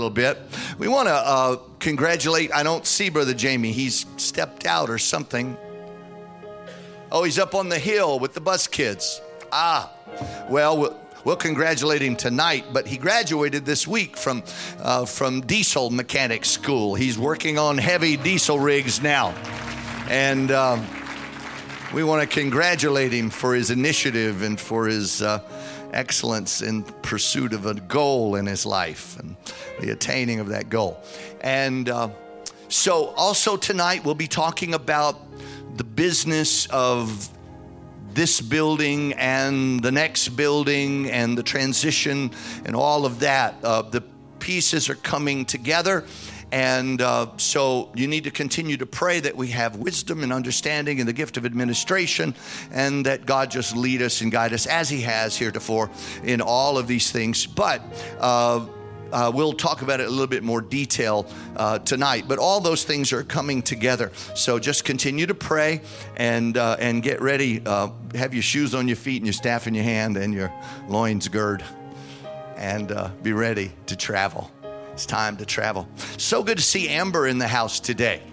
little bit. We want to congratulate, I don't see Brother Jamie. He's stepped out or something. Oh, he's up on the hill with the bus kids. Well, we'll congratulate him tonight, but he graduated this week from diesel mechanic school. He's working on heavy diesel rigs now. And we want to congratulate him for his initiative and for his excellence in pursuit of a goal in his life and the attaining of that goal. And so also tonight we'll be talking about the business of this building and the next building and the transition and all of that. The pieces are coming together. And so you need to continue to pray that we have wisdom and understanding and the gift of administration, and that God just lead us and guide us as he has heretofore in all of these things. But we'll talk about it in a little bit more detail tonight. But all those things are coming together. So just continue to pray and get ready. Have your shoes on your feet and your staff in your hand and your loins gird, and be ready to travel. It's time to travel. So good to see Amber in the house today.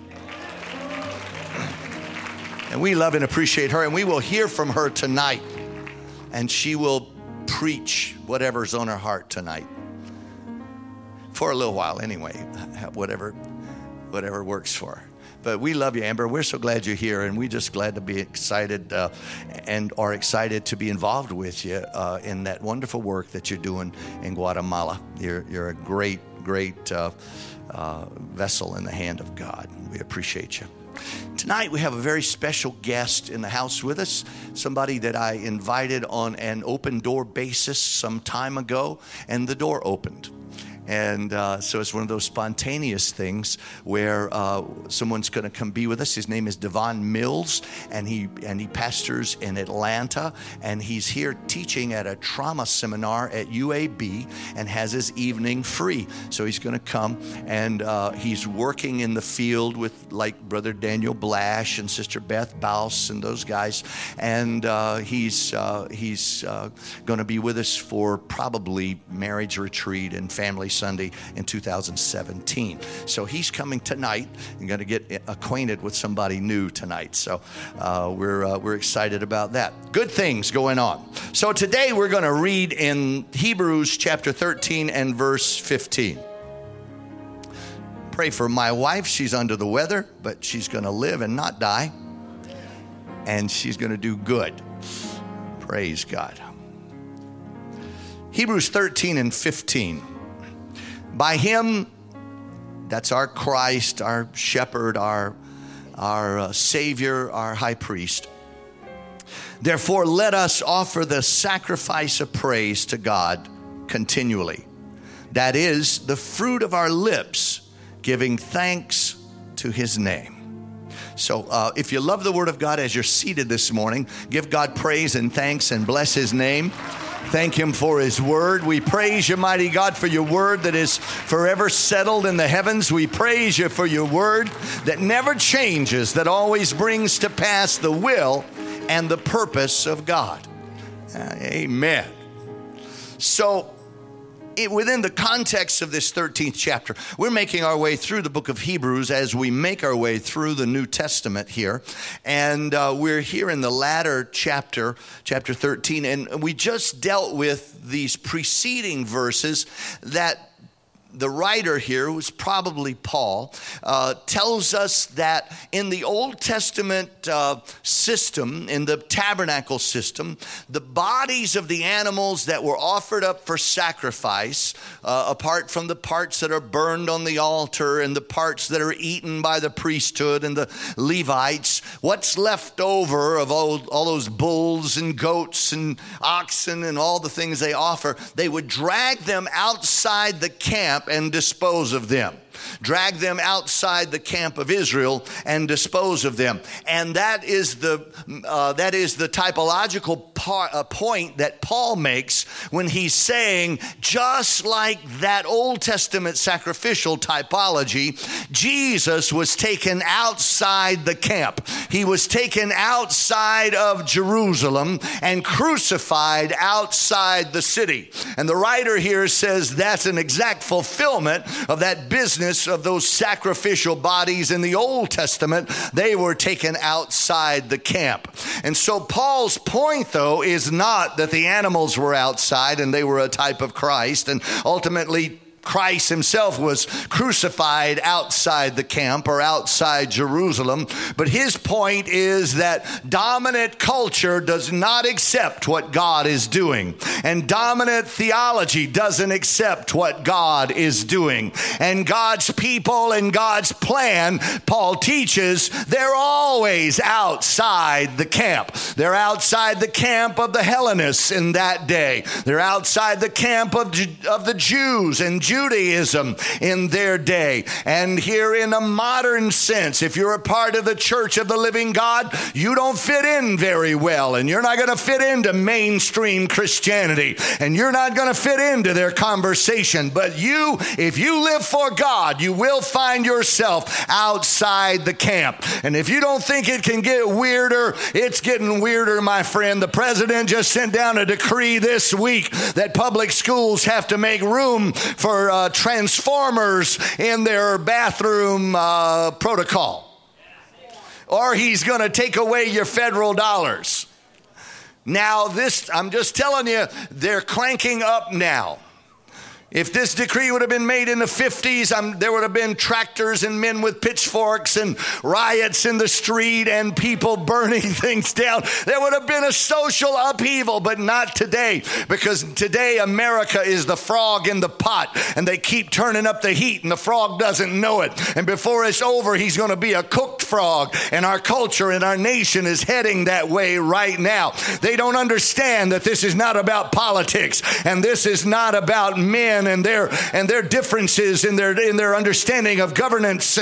And we love and appreciate her, and we will hear from her tonight. And she will preach whatever's on her heart tonight. For a little while anyway, whatever works for her. But we love you, Amber. We're so glad you're here, and we're just glad to be excited and are excited to be involved with you in that wonderful work that you're doing in Guatemala. You're a great vessel in the hand of God. We appreciate you. Tonight we have a very special guest in the house with us, somebody that I invited on an open door basis some time ago, and the door opened. And so it's one of those spontaneous things where someone's going to come be with us. His name is Devon Mills, and he pastors in Atlanta, and he's here teaching at a trauma seminar at UAB and has his evening free. So he's going to come, and he's working in the field with like Brother Daniel Blash and Sister Beth Baus and those guys, and he's going to be with us for probably marriage retreat and family Sunday in 2017. So he's coming tonight and going to get acquainted with somebody new tonight. So we're excited about that. Good things going on. So today we're going to read in Hebrews chapter 13 and verse 15. Pray for my wife. She's under the weather, but she's going to live and not die. And she's going to do good. Praise God. Hebrews 13 and 15. By him, that's our Christ, our shepherd, our Savior, our high priest. Therefore, let us offer the sacrifice of praise to God continually. That is the fruit of our lips, giving thanks to his name. So if you love the word of God as you're seated this morning, give God praise and thanks and bless his name. Thank him for his word. We praise you, mighty God, for your word that is forever settled in the heavens. We praise you for your word that never changes, that always brings to pass the will and the purpose of God. Amen. So within the context of this 13th chapter, we're making our way through the book of Hebrews as we make our way through the New Testament here. And we're here in the latter chapter 13. And we just dealt with these preceding verses that the writer here, who's probably Paul, tells us that in the Old Testament system, in the tabernacle system, the bodies of the animals that were offered up for sacrifice, apart from the parts that are burned on the altar and the parts that are eaten by the priesthood and the Levites, what's left over of all those bulls and goats and oxen and all the things they offer, they would drag them outside the camp and dispose of them. drag them outside the camp of Israel and dispose of them. And that is the typological point that Paul makes when he's saying, just like that Old Testament sacrificial typology, Jesus was taken outside the camp. He was taken outside of Jerusalem and crucified outside the city. And the writer here says that's an exact fulfillment of that business of those sacrificial bodies in the Old Testament. They were taken outside the camp. And so Paul's point, though, is not that the animals were outside and they were a type of Christ, and ultimately Christ himself was crucified outside the camp or outside Jerusalem. But his point is that dominant culture does not accept what God is doing. And dominant theology doesn't accept what God is doing. And God's people and God's plan, Paul teaches, they're always outside the camp. They're outside the camp of the Hellenists in that day. They're outside the camp of the Jews and Judaism in their day. And here in a modern sense, if you're a part of the church of the living God, you don't fit in very well, and you're not going to fit into mainstream Christianity, and you're not going to fit into their conversation. But if you live for God, you will find yourself outside the camp. And if you don't think it can get weirder, it's getting weirder, my friend. The president just sent down a decree this week that public schools have to make room for transformers in their bathroom protocol, or he's going to take away your federal dollars. Now I'm just telling you, they're cranking up now. If this decree would have been made in the 50s, there would have been tractors and men with pitchforks and riots in the street and people burning things down. There would have been a social upheaval, but not today, because today America is the frog in the pot, and they keep turning up the heat, and the frog doesn't know it. And before it's over, he's going to be a cooked frog, and our culture and our nation is heading that way right now. They don't understand that this is not about politics, and this is not about men and their differences in their understanding of governance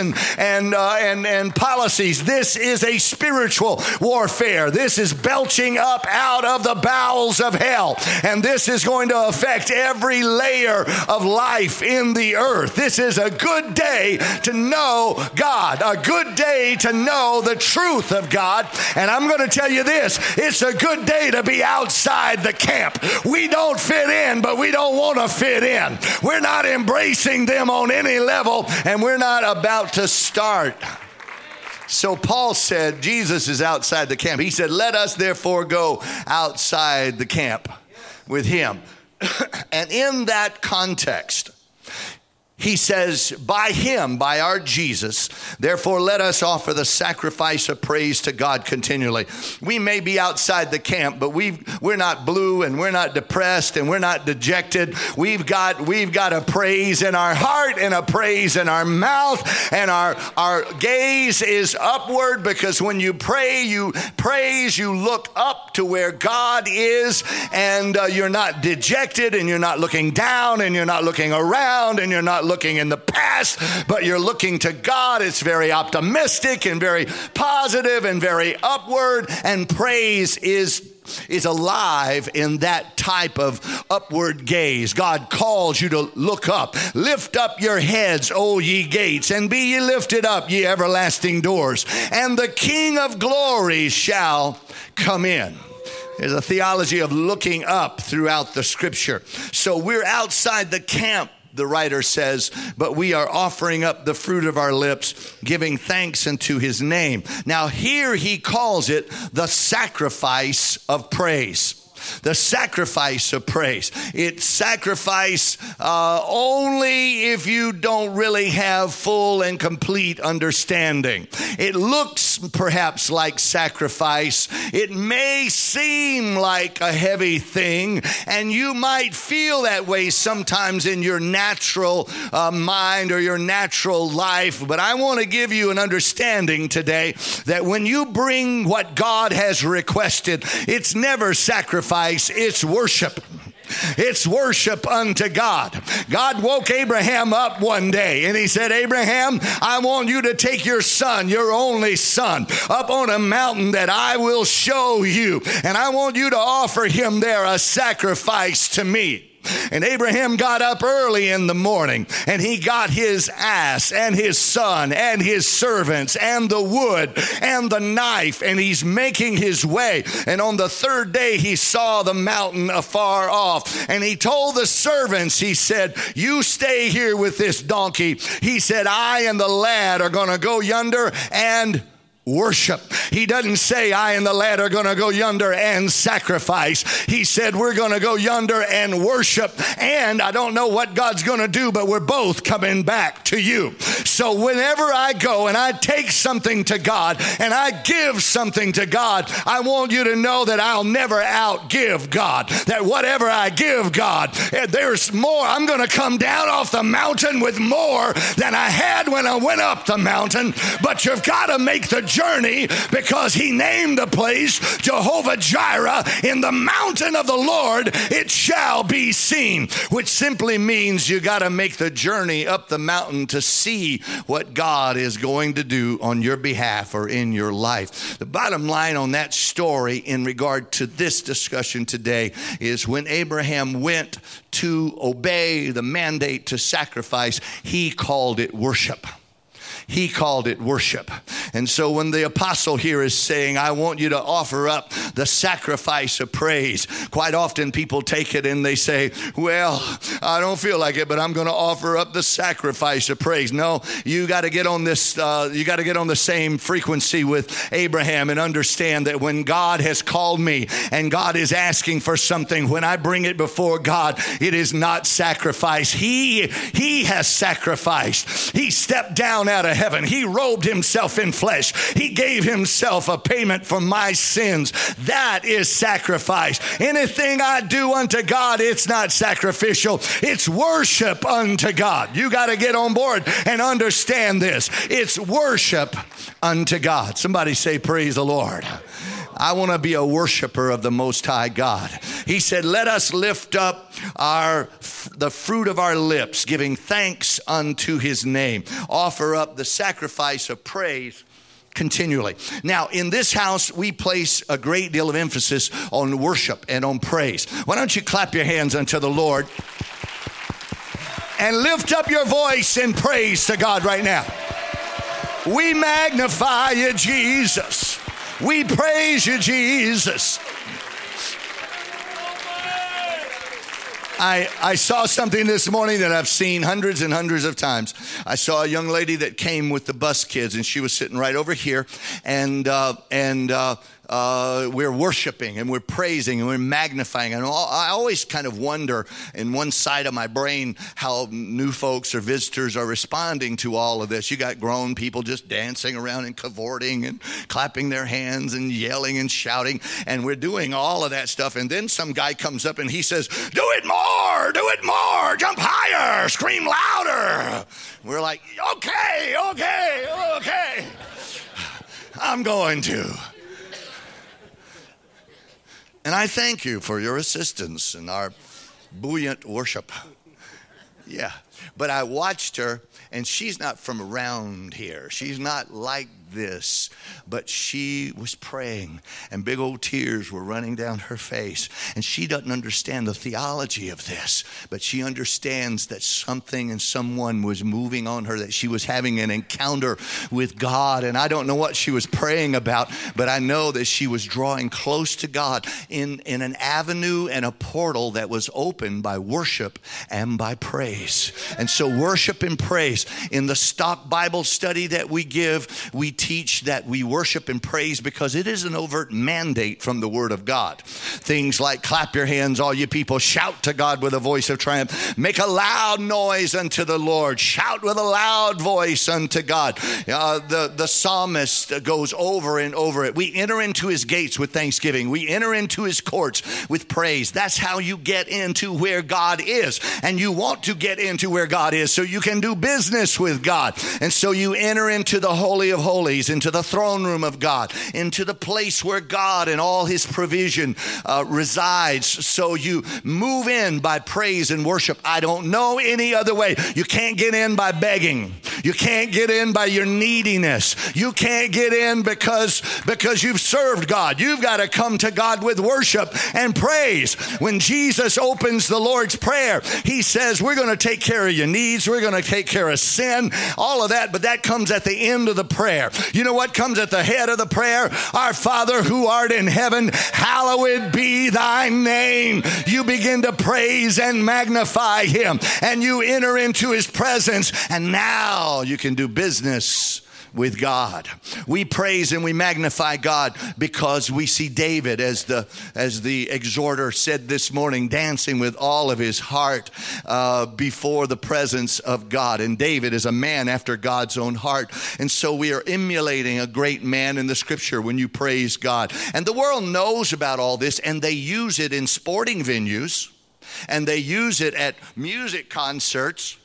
and policies. This is a spiritual warfare. This is belching up out of the bowels of hell, and this is going to affect every layer of life in the earth. This is a good day to know God, a good day to know the truth of God. And I'm going to tell you this, it's a good day to be outside the camp. We don't fit in, but we don't want to fit in. We're not embracing them on any level, and we're not about to start. So Paul said Jesus is outside the camp. He said, let us therefore go outside the camp with him. And in that context, he says, by him, by our Jesus, therefore let us offer the sacrifice of praise to God continually. We may be outside the camp, but we're not blue, and we're not depressed, and we're not dejected. We've got a praise in our heart and a praise in our mouth, and our gaze is upward, because when you pray, you praise, you look up to where God is, and you're not dejected, and you're not looking down, and you're not looking around, and you're not looking in the past, but you're looking to God. It's very optimistic and very positive and very upward, and praise is alive in that type of upward gaze. God calls you to look up. Lift up your heads, O ye gates, and be ye lifted up, ye everlasting doors, and the King of glory shall come in. There's a theology of looking up throughout the scripture. So we're outside the camp, the writer says, but we are offering up the fruit of our lips, giving thanks unto his name. Now here he calls it the sacrifice of praise. The sacrifice of praise. It's sacrifice only if you don't really have full and complete understanding. It looks perhaps like sacrifice. It may seem like a heavy thing, and you might feel that way sometimes in your natural mind or your natural life. But I want to give you an understanding today that when you bring what God has requested, it's never sacrifice. It's worship. It's worship unto God. God woke Abraham up one day and he said, Abraham, I want you to take your son, your only son, up on a mountain that I will show you. And I want you to offer him there a sacrifice to me. And Abraham got up early in the morning and he got his ass and his son and his servants and the wood and the knife, and he's making his way. And on the third day he saw the mountain afar off, and he told the servants, he said, you stay here with this donkey. He said, I and the lad are going to go yonder and worship. He doesn't say I and the lad are going to go yonder and sacrifice. He said we're going to go yonder and worship, and I don't know what God's going to do, but we're both coming back to you. So whenever I go and I take something to God and I give something to God, I want you to know that I'll never outgive God. That whatever I give God, there's more. I'm going to come down off the mountain with more than I had when I went up the mountain. But you've got to make the journey, because he named the place Jehovah Jireh. In the mountain of the Lord it shall be seen, which simply means you got to make the journey up the mountain to see what God is going to do on your behalf or in your life. The bottom line on that story in regard to this discussion today is when Abraham went to obey the mandate to sacrifice, he called it worship. He called it worship. And so when the apostle here is saying, I want you to offer up the sacrifice of praise, quite often people take it and they say, well, I don't feel like it, but I'm going to offer up the sacrifice of praise. No, you got to get on this, you got to get on the same frequency with Abraham and understand that when God has called me and God is asking for something, when I bring it before God, it is not sacrifice. He has sacrificed. He stepped down out of heaven. He robed himself in flesh. He gave himself a payment for my sins. That is sacrifice. Anything I do unto God, it's not sacrificial. It's worship unto God. You got to get on board and understand this. It's worship unto God. Somebody say, praise the Lord. I want to be a worshiper of the Most High God. He said, let us lift up the fruit of our lips, giving thanks unto his name. Offer up the sacrifice of praise continually. Now, in this house, we place a great deal of emphasis on worship and on praise. Why don't you clap your hands unto the Lord and lift up your voice in praise to God right now. We magnify you, Jesus. We praise you, Jesus. I saw something this morning that I've seen hundreds and hundreds of times. I saw a young lady that came with the bus kids, and she was sitting right over here, and we're worshiping and we're praising and we're magnifying. And I always kind of wonder in one side of my brain how new folks or visitors are responding to all of this. You got grown people just dancing around and cavorting and clapping their hands and yelling and shouting, and we're doing all of that stuff. And then some guy comes up and he says, do it more, jump higher, scream louder. We're like, okay, I'm going to. And I thank you for your assistance in our buoyant worship. Yeah. But I watched her, and she's not from around here. She's not like this, but she was praying, and big old tears were running down her face. And she doesn't understand the theology of this, but she understands that something and someone was moving on her, that she was having an encounter with God. And I don't know what she was praying about, but I know that she was drawing close to God in an avenue and a portal that was opened by worship and by praise. And so worship and praise. In the stock Bible study that we give, we teach that we worship and praise because it is an overt mandate from the Word of God. Things like clap your hands, all you people, shout to God with a voice of triumph, make a loud noise unto the Lord, shout with a loud voice unto God. The psalmist goes over and over it. We enter into his gates with thanksgiving. We enter into his courts with praise. That's how you get into where God is. And you want to get into where God is so you can do business with God. And so you enter into the Holy of Holies, into the throne room of God, into the place where God and all his provision resides. So you move in by praise and worship. I don't know any other way. You can't get in by begging. You can't get in by your neediness. You can't get in because you've served God. You've got to come to God with worship and praise. When Jesus opens the Lord's Prayer, he says, we're going to take care of your needs. We're going to take care of sin, all of that. But that comes at the end of the prayer. You know what comes at the head of the prayer? Our Father who art in heaven, hallowed be thy name. You begin to praise and magnify him, and you enter into his presence, and now you can do business with God. We praise and we magnify God because we see David, as the exhorter said this morning, dancing with all of his heart before the presence of God. And David is a man after God's own heart. And so we are emulating a great man in the scripture when you praise God. And the world knows about all this, and they use it in sporting venues, and they use it at music concerts.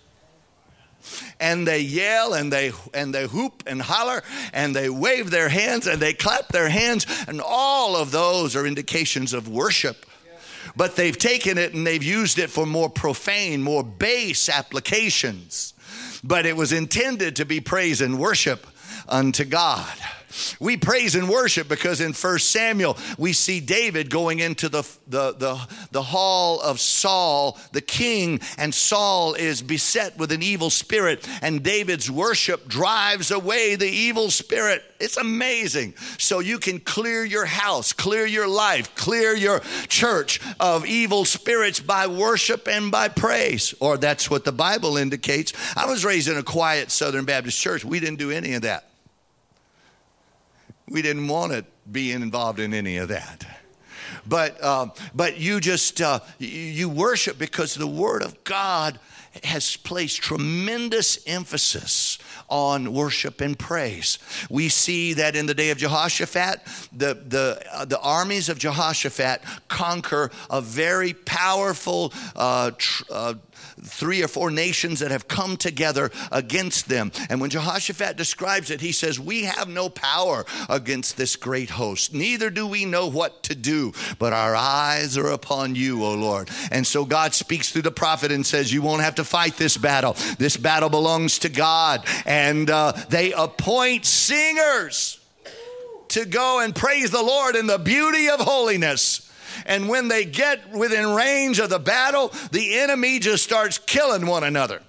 And they yell and they hoop and holler and they wave their hands and they clap their hands, and all of those are indications of worship. But they've taken it and they've used it for more profane, more base applications. But it was intended to be praise and worship unto God. We praise and worship because in 1 Samuel we see David going into the hall of Saul, the king, and Saul is beset with an evil spirit, and David's worship drives away the evil spirit. It's amazing. So you can clear your house, clear your life, clear your church of evil spirits by worship and by praise. Or that's what the Bible indicates. I was raised in a quiet Southern Baptist church. We didn't do any of that. We didn't want to be involved in any of that. But you just, you worship because the Word of God has placed tremendous emphasis on worship and praise. We see that in the day of Jehoshaphat, the armies of Jehoshaphat conquer a very powerful 3 or 4 nations that have come together against them. And when Jehoshaphat describes it, he says, we have no power against this great host. Neither do we know what to do, but our eyes are upon you, O Lord. And so God speaks through the prophet and says, you won't have to fight this battle. This battle belongs to God. And they appoint singers to go and praise the Lord in the beauty of holiness. And when they get within range of the battle, the enemy just starts killing one another.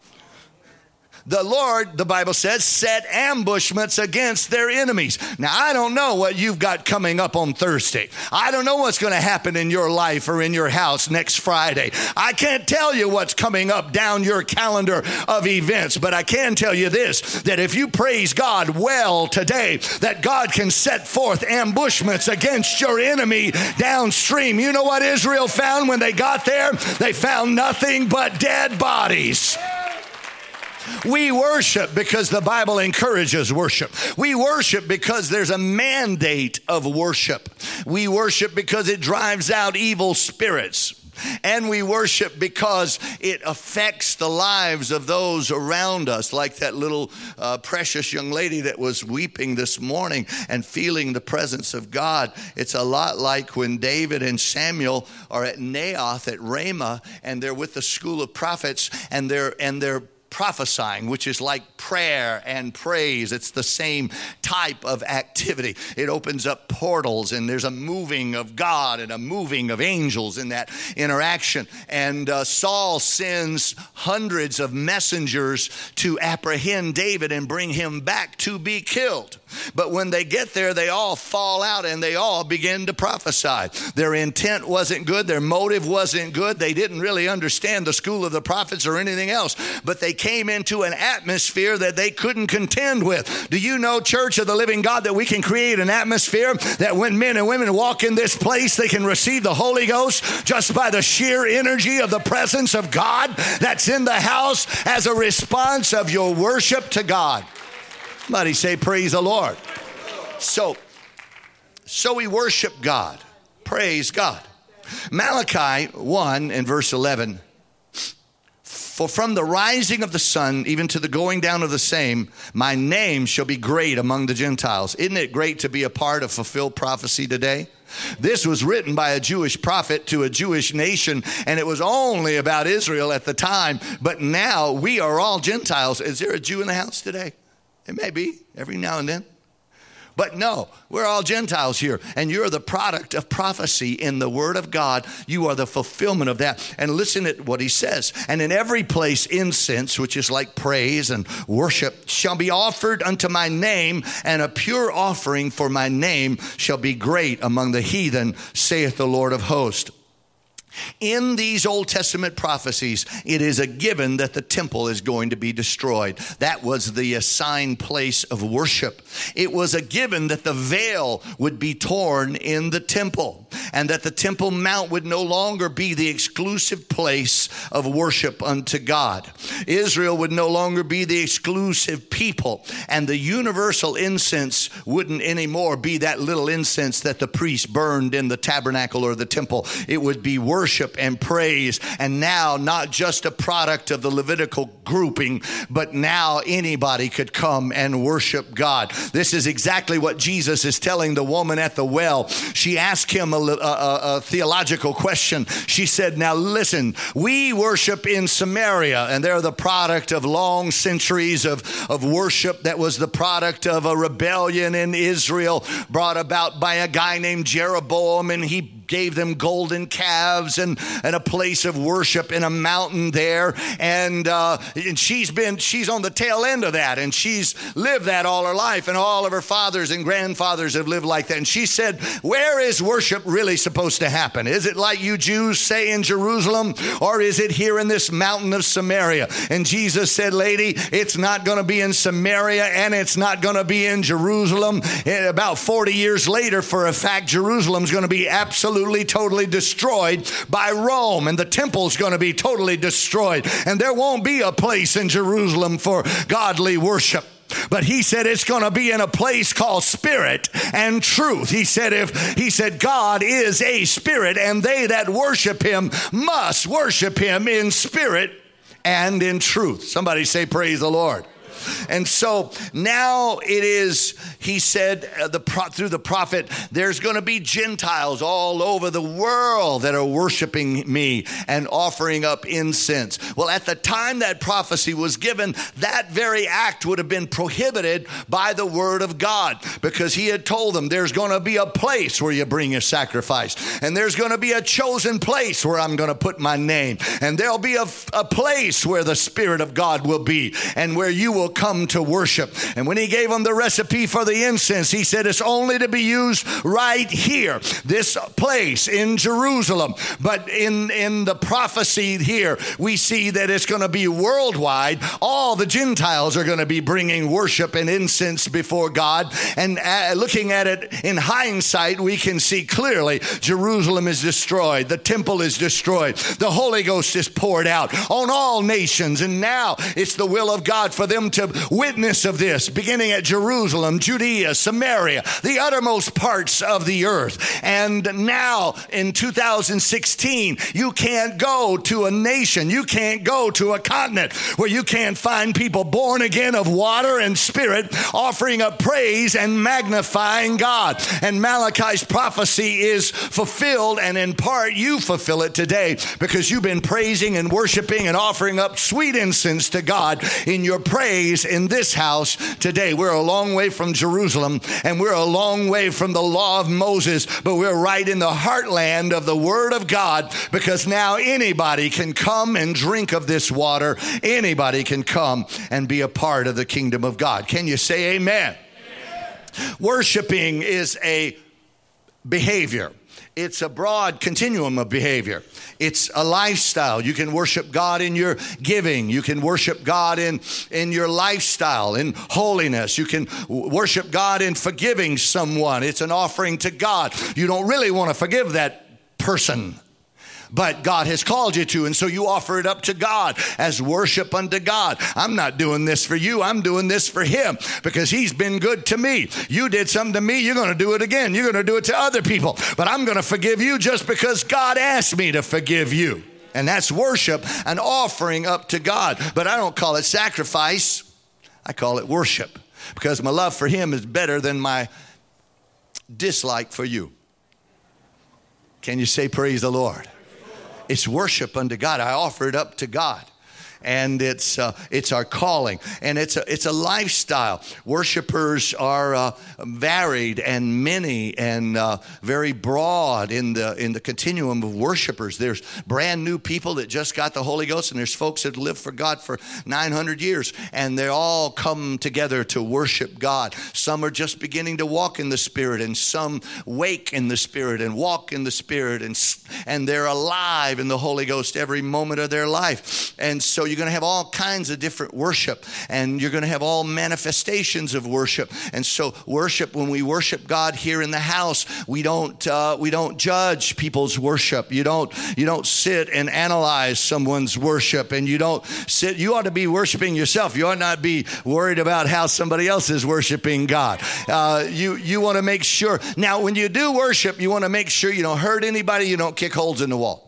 The Lord, the Bible says, set ambushments against their enemies. Now, I don't know what you've got coming up on Thursday. I don't know what's going to happen in your life or in your house next Friday. I can't tell you what's coming up down your calendar of events, but I can tell you this, that if you praise God well today, that God can set forth ambushments against your enemy downstream. You know what Israel found when they got there? They found nothing but dead bodies. We worship because the Bible encourages worship. We worship because there's a mandate of worship. We worship because it drives out evil spirits. And we worship because it affects the lives of those around us, like that little precious young lady that was weeping this morning and feeling the presence of God. It's a lot like when David and Samuel are at Naioth at Ramah, and they're with the school of prophets, and they're prophesying, which is like prayer and praise. It's the same type of activity. It opens up portals, and there's a moving of God and a moving of angels in that interaction. And Saul sends hundreds of messengers to apprehend David and bring him back to be killed. But when they get there, they all fall out and they all begin to prophesy. Their intent wasn't good. Their motive wasn't good. They didn't really understand the school of the prophets or anything else. But they came into an atmosphere that they couldn't contend with. Do you know, Church of the Living God, that we can create an atmosphere that when men and women walk in this place, they can receive the Holy Ghost just by the sheer energy of the presence of God that's in the house as a response of your worship to God? Somebody say, praise the Lord. So we worship God. Praise God. Malachi 1 and verse 11. For from the rising of the sun, even to the going down of the same, my name shall be great among the Gentiles. Isn't it great to be a part of fulfilled prophecy today? This was written by a Jewish prophet to a Jewish nation, and it was only about Israel at the time. But now we are all Gentiles. Is there a Jew in the house today? It may be every now and then. But no, we're all Gentiles here, and you're the product of prophecy in the Word of God. You are the fulfillment of that. And listen at what he says. And in every place incense, which is like praise and worship, shall be offered unto my name, and a pure offering for my name shall be great among the heathen, saith the Lord of hosts. In these Old Testament prophecies, it is a given that the temple is going to be destroyed. That was the assigned place of worship. It was a given that the veil would be torn in the temple, and that the Temple Mount would no longer be the exclusive place of worship unto God. Israel would no longer be the exclusive people, and the universal incense wouldn't anymore be that little incense that the priest burned in the tabernacle or the temple. It would be worship and praise, and now not just a product of the Levitical grouping, but now anybody could come and worship God. This is exactly what Jesus is telling the woman at the well. She asked him a theological question. She said, now listen, we worship in Samaria, and they're the product of long centuries of worship that was the product of a rebellion in Israel brought about by a guy named Jeroboam, and he gave them golden calves and a place of worship in a mountain there. And she's on the tail end of that, and she's lived that all her life, and all of her fathers and grandfathers have lived like that. And she said, where is worship really supposed to happen? Is it like you Jews say in Jerusalem, or is it here in this mountain of Samaria? And Jesus said, lady, it's not going to be in Samaria, and it's not going to be in Jerusalem. And about 40 years later, for a fact, Jerusalem's going to be absolutely totally destroyed by Rome, and the temple's going to be totally destroyed, and there won't be a place in Jerusalem for godly worship. But he said it's going to be in a place called spirit and truth. He said God is a spirit, and they that worship him must worship him in spirit and in truth. Somebody say praise the Lord. And so now it is, he said through the prophet, there's going to be Gentiles all over the world that are worshiping me and offering up incense. Well, at the time that prophecy was given, that very act would have been prohibited by the word of God, because he had told them there's going to be a place where you bring a sacrifice, and there's going to be a chosen place where I'm going to put my name, and there'll be a place where the Spirit of God will be, and where you will come to worship. And when he gave them the recipe for the incense, he said it's only to be used right here, this place in Jerusalem. But in the prophecy here, we see that it's going to be worldwide. All the Gentiles are going to be bringing worship and incense before God. And looking at it in hindsight, we can see clearly Jerusalem is destroyed. The temple is destroyed. The Holy Ghost is poured out on all nations. And now it's the will of God for them to witness of this, beginning at Jerusalem, Judea, Samaria, the uttermost parts of the earth. And now in 2016, you can't go to a nation, you can't go to a continent where you can't find people born again of water and spirit offering up praise and magnifying God. And Malachi's prophecy is fulfilled, and in part you fulfill it today, because you've been praising and worshiping and offering up sweet incense to God in your praise in this house today. We're a long way from Jerusalem, and we're a long way from the law of Moses, but we're right in the heartland of the Word of God, because now anybody can come and drink of this water. Anybody can come and be a part of the kingdom of God. Can you say amen? Amen. Worshiping is a behavior. It's a broad continuum of behavior. It's a lifestyle. You can worship God in your giving. You can worship God in your lifestyle, in holiness. You can worship God in forgiving someone. It's an offering to God. You don't really want to forgive that person, but God has called you to, and so you offer it up to God as worship unto God. I'm not doing this for you. I'm doing this for him, because he's been good to me. You did something to me, you're going to do it again. You're going to do it to other people, but I'm going to forgive you just because God asked me to forgive you. And that's worship, an offering up to God. But I don't call it sacrifice. I call it worship, because my love for him is better than my dislike for you. Can you say praise the Lord? It's worship unto God. I offer it up to God. And it's our calling, and it's a lifestyle. Worshipers are varied and many and very broad in the continuum of worshipers. There's brand new people that just got the Holy Ghost, and there's folks that lived for God for 900 years, and they all come together to worship God. Some are just beginning to walk in the Spirit, and some wake in the Spirit and walk in the Spirit, and they're alive in the Holy Ghost every moment of their life. And so you're going to have all kinds of different worship, and you're going to have all manifestations of worship. And so worship, when we worship God here in the house, we don't judge people's worship. You don't sit and analyze someone's worship, and you ought to be worshiping yourself. You ought not be worried about how somebody else is worshiping God. You want to make sure. Now, when you do worship, you want to make sure you don't hurt anybody, you don't kick holes in the wall.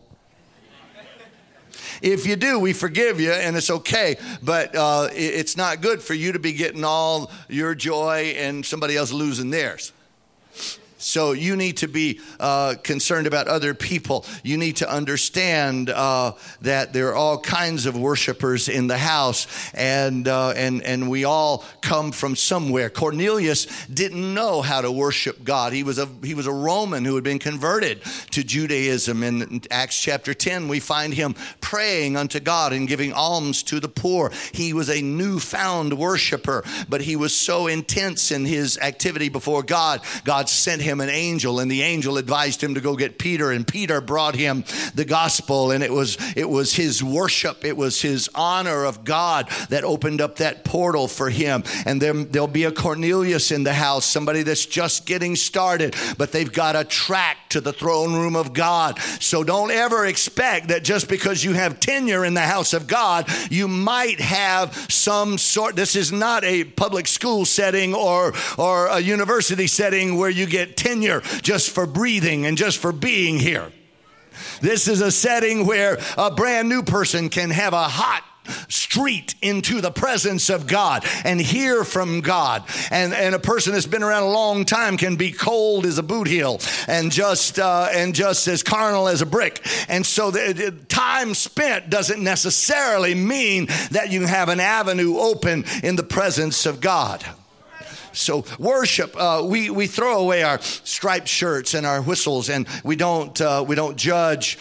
If you do, we forgive you, and it's okay, but it's not good for you to be getting all your joy and somebody else losing theirs. So you need to be concerned about other people. You need to understand that there are all kinds of worshipers in the house, and we all come from somewhere. Cornelius didn't know how to worship God. He was a Roman who had been converted to Judaism. In Acts chapter 10, we find him praying unto God and giving alms to the poor. He was a newfound worshiper, but he was so intense in his activity before God. God sent him an angel, and the angel advised him to go get Peter, and Peter brought him the gospel, and it was his worship, it was his honor of God that opened up that portal for him. And there'll be a Cornelius in the house, somebody that's just getting started, but they've got a track to the throne room of God. So don't ever expect that just because you have tenure in the house of God, you might have some sort. This is not a public school setting or a university setting where you get tenure just for breathing and just for being here. This is a setting where a brand new person can have a hot street into the presence of God and hear from God. And a person that's been around a long time can be cold as a boot heel and just as carnal as a brick. And so the time spent doesn't necessarily mean that you have an avenue open in the presence of God. So worship, we throw away our striped shirts and our whistles, and we don't judge.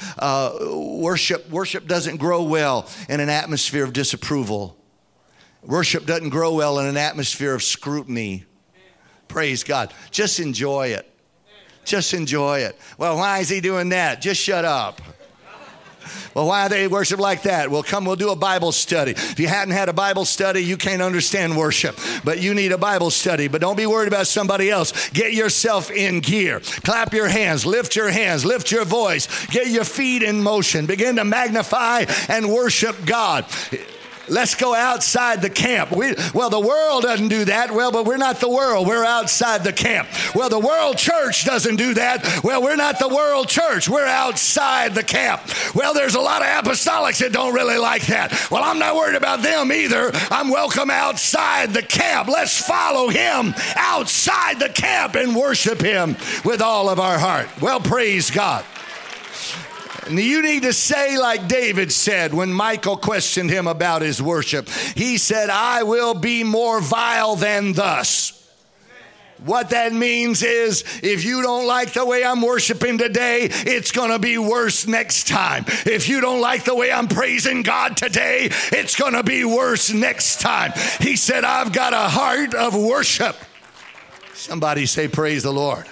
Worship doesn't grow well in an atmosphere of disapproval. Worship doesn't grow well in an atmosphere of scrutiny. Praise God. Just enjoy it. Just enjoy it. Well, why is he doing that? Just shut up. Well, why do they worship like that? Well, we'll do a Bible study. If you hadn't had a Bible study, you can't understand worship. But you need a Bible study. But don't be worried about somebody else. Get yourself in gear. Clap your hands. Lift your voice. Get your feet in motion. Begin to magnify and worship God. Let's go outside the camp. The world doesn't do that. Well, but we're not the world. We're outside the camp. Well, the world church doesn't do that. Well, we're not the world church. We're outside the camp. Well, there's a lot of apostolics that don't really like that. Well, I'm not worried about them either. I'm welcome outside the camp. Let's follow him outside the camp and worship him with all of our heart. Well, praise God. And you need to say like David said when Michael questioned him about his worship. He said, I will be more vile than thus. What that means is if you don't like the way I'm worshiping today, it's going to be worse next time. If you don't like the way I'm praising God today, it's going to be worse next time. He said, I've got a heart of worship. Somebody say, praise the Lord.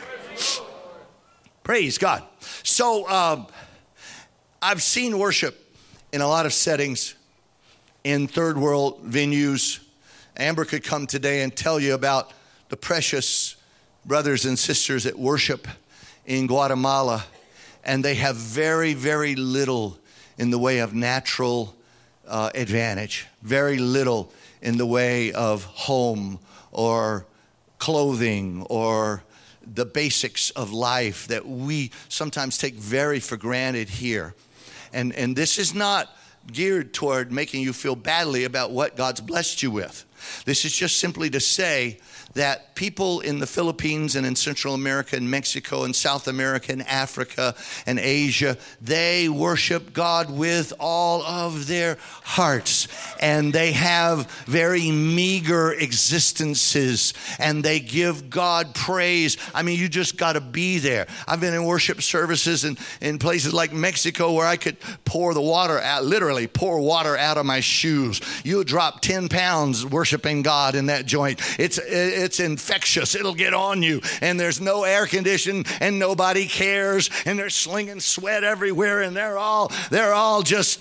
Praise God. So, I've seen worship in a lot of settings in third world venues. Amber could come today and tell you about the precious brothers and sisters that worship in Guatemala, and they have very, very little in the way of natural advantage, very little in the way of home or clothing or the basics of life that we sometimes take very for granted here. And this is not geared toward making you feel badly about what God's blessed you with. This is just simply to say that people in the Philippines and in Central America and Mexico and South America and Africa and Asia, they worship God with all of their hearts. And they have very meager existences. And they give God praise. I mean, you just got to be there. I've been in worship services in places like Mexico where I could pour the water out, literally pour water out of my shoes. You'll drop 10 pounds worshiping God in that joint. It's infectious. It'll get on you. And there's no air conditioning and nobody cares. And they're slinging sweat everywhere. And they're all just,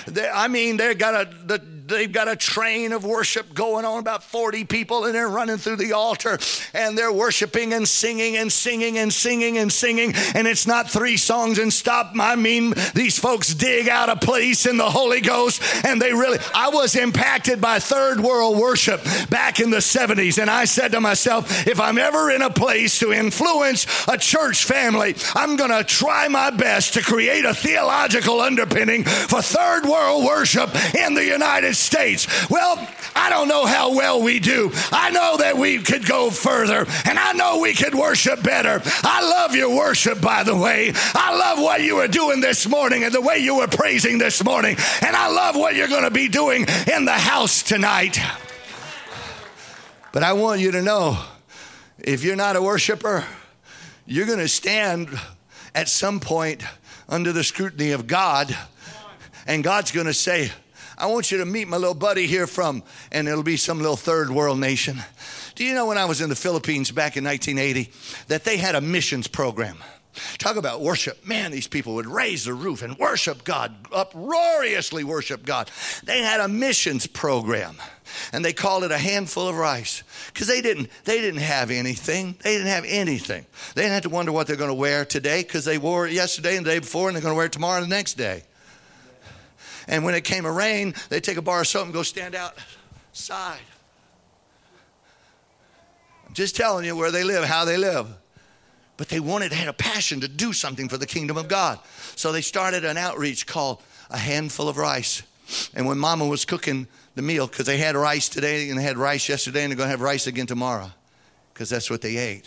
they've got a train of worship going on, about 40 people, and they're running through the altar and they're worshiping and singing and singing and singing and singing. And it's not 3 songs and stop. I mean, these folks dig out a place in the Holy Ghost. And I was impacted by third world worship back in the 70s. And I said to myself, if I'm ever in a place to influence a church family, I'm going to try my best to create a theological underpinning for third world worship in the United States. Well, I don't know how well we do. I know that we could go further, and I know we could worship better. I love your worship, by the way. I love what you were doing this morning and the way you were praising this morning, and I love what you're going to be doing in the house tonight. But I want you to know, if you're not a worshiper, you're going to stand at some point under the scrutiny of God, and God's going to say, I want you to meet my little buddy here from, and it'll be some little third world nation. Do you know when I was in the Philippines back in 1980 that they had a missions program? Talk about worship. Man, these people would raise the roof and worship God, uproariously worship God. They had a missions program, and they called it A Handful of Rice, because they didn't have anything. They didn't have anything. They didn't have to wonder what they're going to wear today, because they wore it yesterday and the day before, and they're going to wear it tomorrow and the next day. And when it came a rain, they'd take a bar of soap and go stand outside. I'm just telling you where they live, how they live. But they had a passion to do something for the kingdom of God. So they started an outreach called A Handful of Rice. And when Mama was cooking the meal, because they had rice today and they had rice yesterday and they're going to have rice again tomorrow, because that's what they ate.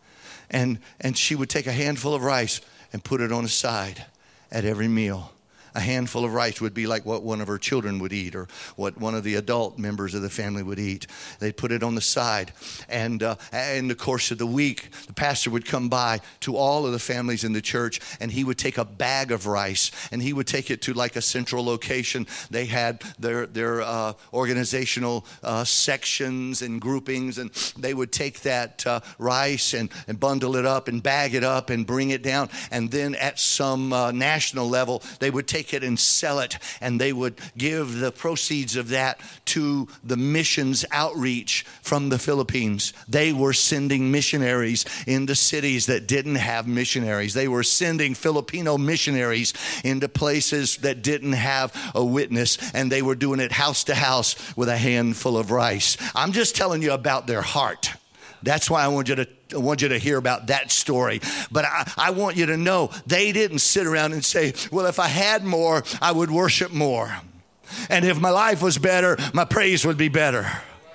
And she would take a handful of rice and put it on the side at every meal. A handful of rice would be like what one of her children would eat, or what one of the adult members of the family would eat. They'd put it on the side. And in the course of the week, the pastor would come by to all of the families in the church, and he would take a bag of rice, and he would take it to like a central location. They had their organizational sections and groupings, and they would take that rice and bundle it up and bag it up and bring it down. And then at some national level, they would take it and sell it, and they would give the proceeds of that to the missions outreach from the Philippines. They were sending missionaries into cities that didn't have missionaries. They were sending Filipino missionaries into places that didn't have a witness, and they were doing it house to house with a handful of rice. I'm just telling you about their heart. That's why I want you to hear about that story. But I want you to know they didn't sit around and say, well, if I had more, I would worship more. And if my life was better, my praise would be better.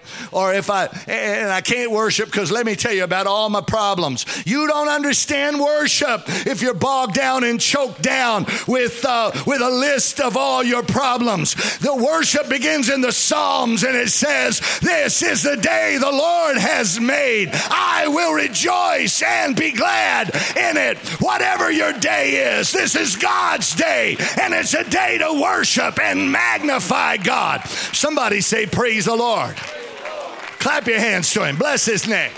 Or if I can't worship because let me tell you about all my problems. You don't understand worship if you're bogged down and choked down with a list of all your problems. The worship begins in the Psalms, and it says, this is the day the Lord has made. I will rejoice and be glad in it. Whatever your day is, this is God's day, and it's a day to worship and magnify God. Somebody say, praise the Lord. Clap your hands to him. Bless his name.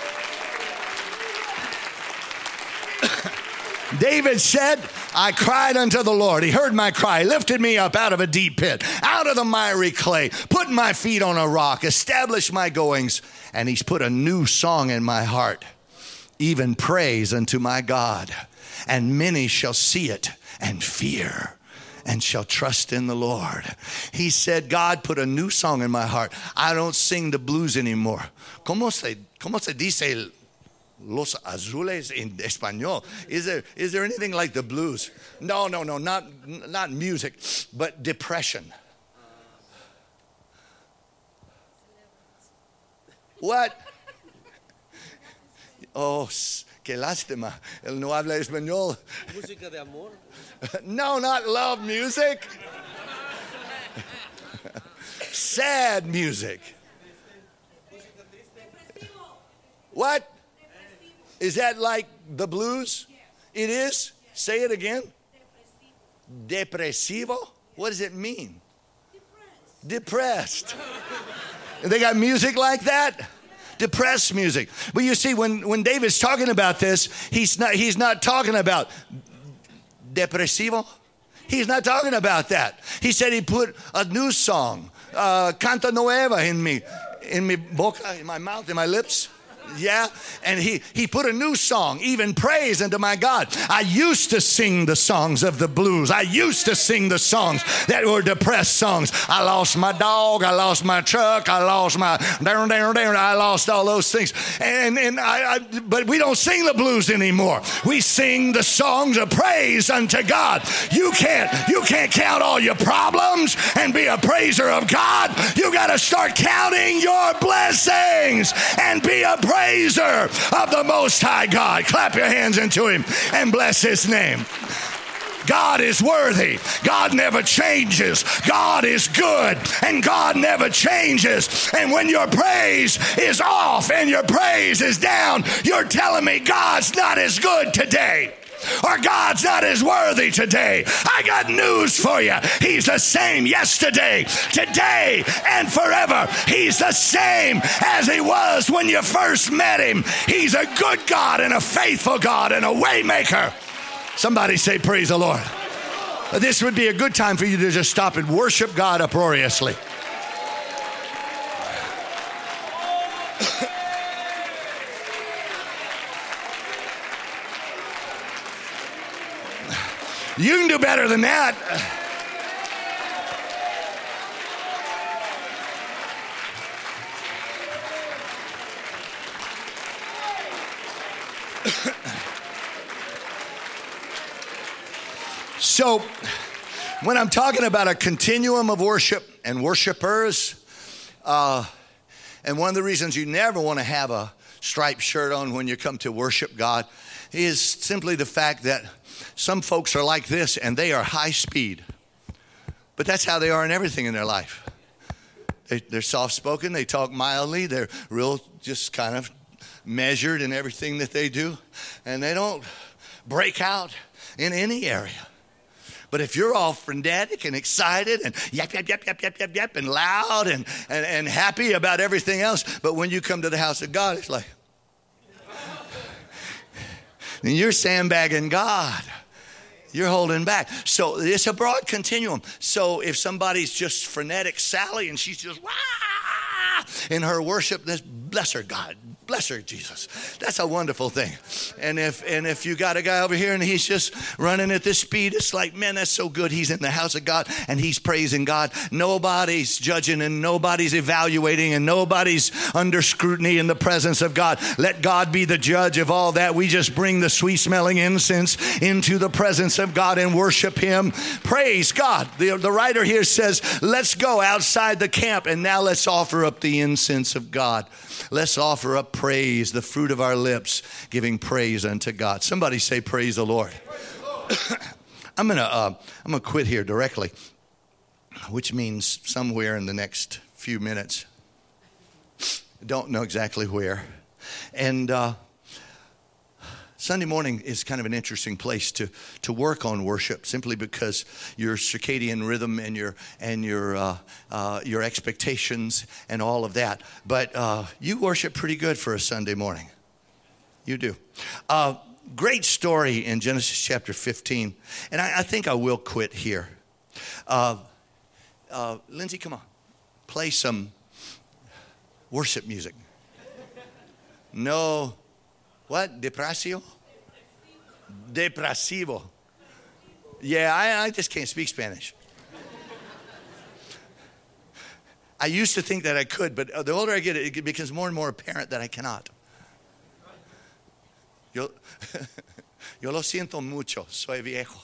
David said, I cried unto the Lord. He heard my cry, lifted me up out of a deep pit, out of the miry clay, put my feet on a rock, established my goings, and he's put a new song in my heart, even praise unto my God. And many shall see it and fear, and shall trust in the Lord. He said, God put a new song in my heart. I don't sing the blues anymore. ¿Cómo se dice Los Azules in español. Is there anything like the blues? No, not music, but depression. What? Oh, qué lástima. Él no habla español. Música de amor. No, not love music. Sad music. What? Is that like the blues? It is? Say it again. Depresivo? What does it mean? Depressed. They got music like that? Depressed music. But you see, when David's talking about this, he's not talking about depresivo. He's not talking about that. He said he put a new song, Canta Nueva in mi boca, in my mouth, in my lips. Yeah, and he put a new song, even praise unto my God. I used to sing the songs of the blues. I used to sing the songs that were depressed songs. I lost my dog, I lost my truck, I lost my I lost all those things. But we don't sing the blues anymore. We sing the songs of praise unto God. You can't count all your problems and be a praiser of God. You got to start counting your blessings and be a praiser of the Most High God. Clap your hands into him and bless his name. God is worthy. God never changes. God is good and God never changes. And when your praise is off and your praise is down, you're telling me God's not as good today. Or God's not as worthy today. I got news for you. He's the same yesterday, today, and forever. He's the same as he was when you first met him. He's a good God and a faithful God and a way maker. Somebody say praise the Lord. This would be a good time for you to just stop and worship God uproariously. You can do better than that. So, when I'm talking about a continuum of worship and worshipers, and one of the reasons you never want to have a striped shirt on when you come to worship God is simply the fact that some folks are like this and they are high speed. But that's how they are in everything in their life. They're soft-spoken, they talk mildly, they're real just kind of measured in everything that they do. And they don't break out in any area. But if you're all frenetic and excited and yap, and loud and happy about everything else, but when you come to the house of God, it's like, and you're sandbagging God. You're holding back. So it's a broad continuum. So if somebody's just frenetic Sally and she's just, wah, in her worship, bless her, God. Bless her, Jesus. That's a wonderful thing. And if you got a guy over here and he's just running at this speed, it's like, man, that's so good. He's in the house of God and he's praising God. Nobody's judging and nobody's evaluating and nobody's under scrutiny in the presence of God. Let God be the judge of all that. We just bring the sweet smelling incense into the presence of God and worship him. Praise God. The writer here says, let's go outside the camp and now let's offer up the incense of God. Let's offer up praise, the fruit of our lips, giving praise unto God. Somebody say, praise the Lord. I'm gonna quit here directly, which means somewhere in the next few minutes. Don't know exactly where. And Sunday morning is kind of an interesting place to work on worship, simply because your circadian rhythm and your expectations and all of that. But you worship pretty good for a Sunday morning. You do. Great story in Genesis chapter 15, and I think I will quit here. Lindsay, come on, play some worship music. No. What? Depresivo? Depresivo. Yeah, I just can't speak Spanish. I used to think that I could, but the older I get, it becomes more and more apparent that I cannot. Yo lo siento mucho, soy viejo.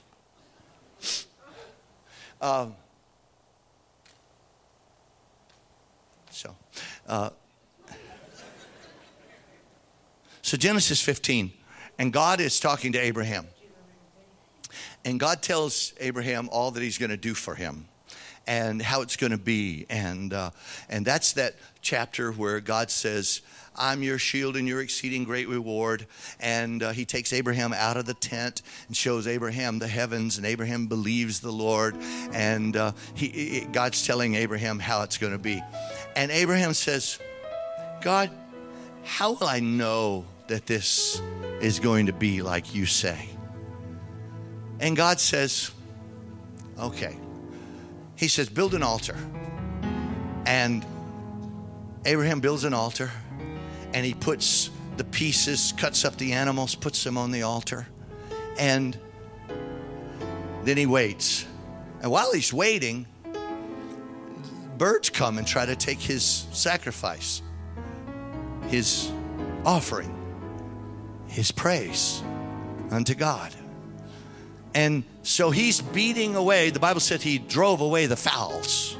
So Genesis 15, and God is talking to Abraham. And God tells Abraham all that he's going to do for him and how it's going to be. And that's that chapter where God says, I'm your shield and your exceeding great reward. And he takes Abraham out of the tent and shows Abraham the heavens, and Abraham believes the Lord. And God's telling Abraham how it's going to be. And Abraham says, God, how will I know that this is going to be like you say? And God says, okay. He says, build an altar. And Abraham builds an altar, and he puts the pieces, cuts up the animals, puts them on the altar. And then he waits. And while he's waiting, birds come and try to take his sacrifice, his offering, his praise unto God. And so he's beating away. The Bible said he drove away the fowls.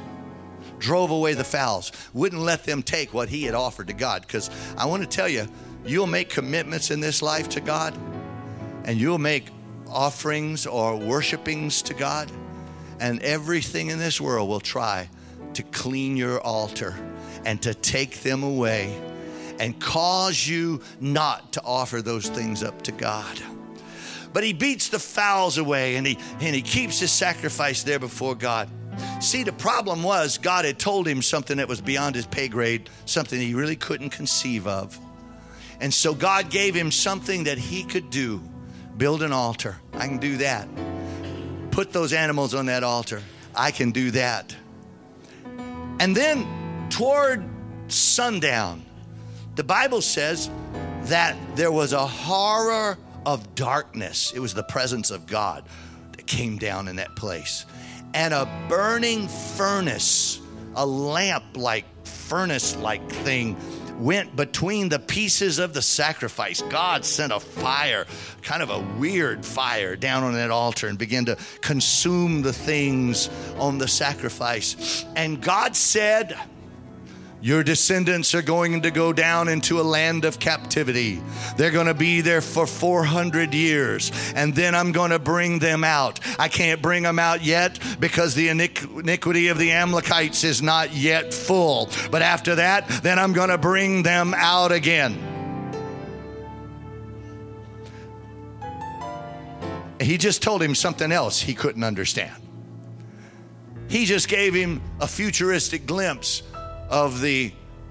Wouldn't let them take what he had offered to God. Because I want to tell you, you'll make commitments in this life to God, and you'll make offerings or worshipings to God, and everything in this world will try to clean your altar and to take them away and cause you not to offer those things up to God. But he beats the fowls away, and he keeps his sacrifice there before God. See, the problem was God had told him something that was beyond his pay grade, something he really couldn't conceive of. And so God gave him something that he could do. Build an altar. I can do that. Put those animals on that altar. I can do that. And then toward sundown, the Bible says that there was a horror of darkness. It was the presence of God that came down in that place. And a burning furnace, a lamp-like, furnace-like thing went between the pieces of the sacrifice. God sent a fire, kind of a weird fire, down on that altar and began to consume the things on the sacrifice. And God said, your descendants are going to go down into a land of captivity. They're going to be there for 400 years. And then I'm going to bring them out. I can't bring them out yet because the iniquity of the Amalekites is not yet full. But after that, then I'm going to bring them out again. He just told him something else he couldn't understand. He just gave him a futuristic glimpse of the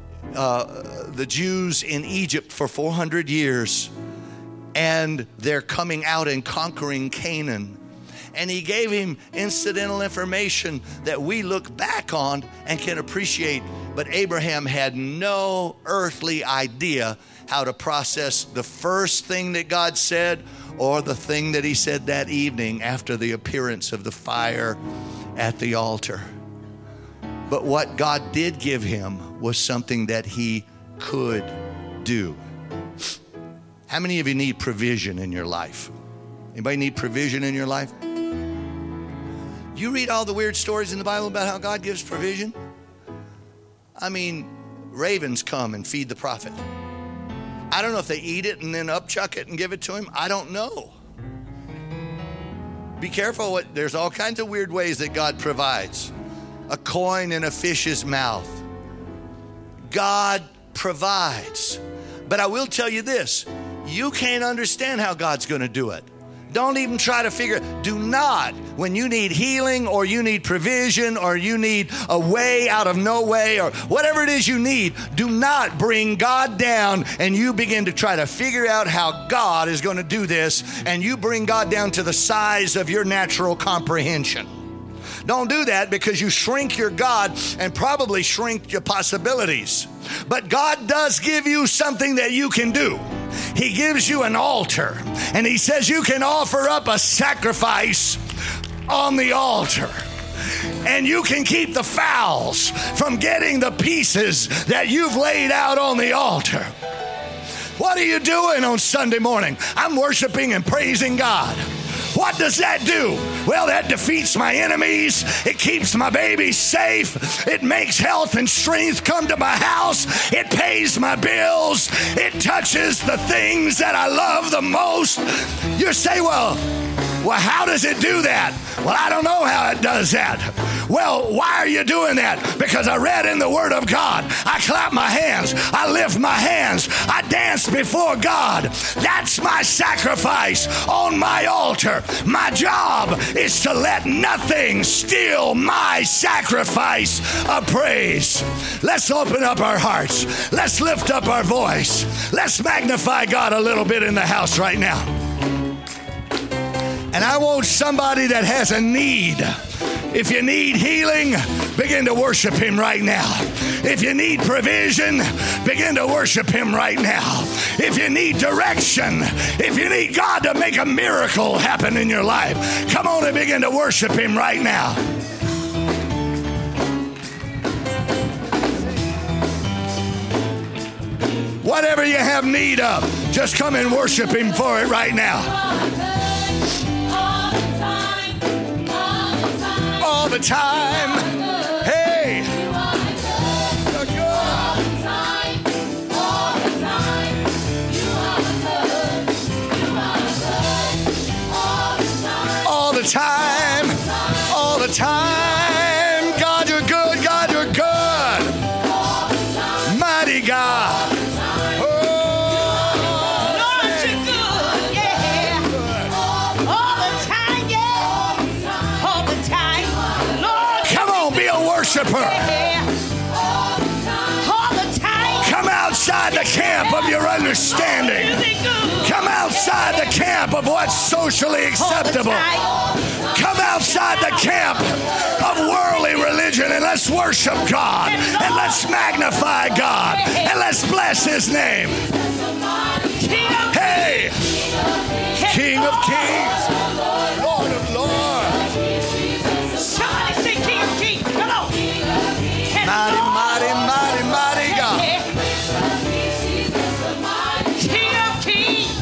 Jews in Egypt for 400 years, and they're coming out and conquering Canaan. And he gave him incidental information that we look back on and can appreciate, but Abraham had no earthly idea how to process the first thing that God said or the thing that he said that evening after the appearance of the fire at the altar. But what God did give him was something that he could do. How many of you need provision in your life? Anybody need provision in your life? You read all the weird stories in the Bible about how God gives provision. I mean, ravens come and feed the prophet. I don't know if they eat it and then upchuck it and give it to him. I don't know. Be careful. There's all kinds of weird ways that God provides. A coin in a fish's mouth. God provides. But I will tell you this. You can't understand how God's going to do it. Don't even try to figure it. Do not, when you need healing or you need provision or you need a way out of no way or whatever it is you need, do not bring God down and you begin to try to figure out how God is going to do this, and you bring God down to the size of your natural comprehension. Don't do that, because you shrink your God and probably shrink your possibilities. But God does give you something that you can do. He gives you an altar, and he says you can offer up a sacrifice on the altar. And you can keep the fowls from getting the pieces that you've laid out on the altar. What are you doing on Sunday morning? I'm worshiping and praising God. What does that do? Well, that defeats my enemies. It keeps my babies safe. It makes health and strength come to my house. It pays my bills. It touches the things that I love the most. You say, well, how does it do that? Well, I don't know how it does that. Well, why are you doing that? Because I read in the Word of God. I clap my hands. I lift my hands. I dance before God. That's my sacrifice on my altar. My job is to let nothing steal my sacrifice of praise. Let's open up our hearts. Let's lift up our voice. Let's magnify God a little bit in the house right now. And I want somebody that has a need. If you need healing, begin to worship Him right now. If you need provision, begin to worship Him right now. If you need direction, if you need God to make a miracle happen in your life, come on and begin to worship Him right now. Whatever you have need of, just come and worship Him for it right now. All the time. Hey. You're good. All the time. All the time. God, you're good. God, you're good. Mighty God. Come outside the camp of your understanding. Come outside the camp of what's socially acceptable. Come outside the camp of worldly religion and let's worship God and let's magnify God and let's bless His name. Hey, King of Kings, Lord of Lords. Somebody say King of Kings. Come on. Mighty, mighty, mighty, mighty God. King of Kings.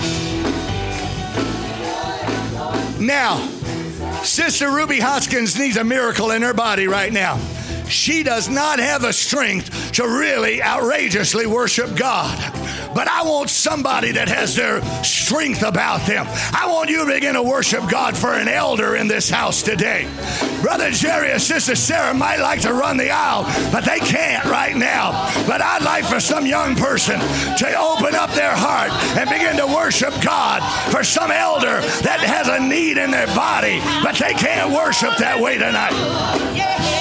Now, Sister Ruby Hoskins needs a miracle in her body right now. She does not have the strength to really outrageously worship God. But I want somebody that has their strength about them. I want you to begin to worship God for an elder in this house today. Brother Jerry or Sister Sarah might like to run the aisle, but they can't right now. But I'd like for some young person to open up their heart and begin to worship God for some elder that has a need in their body, but they can't worship that way tonight. Yeah.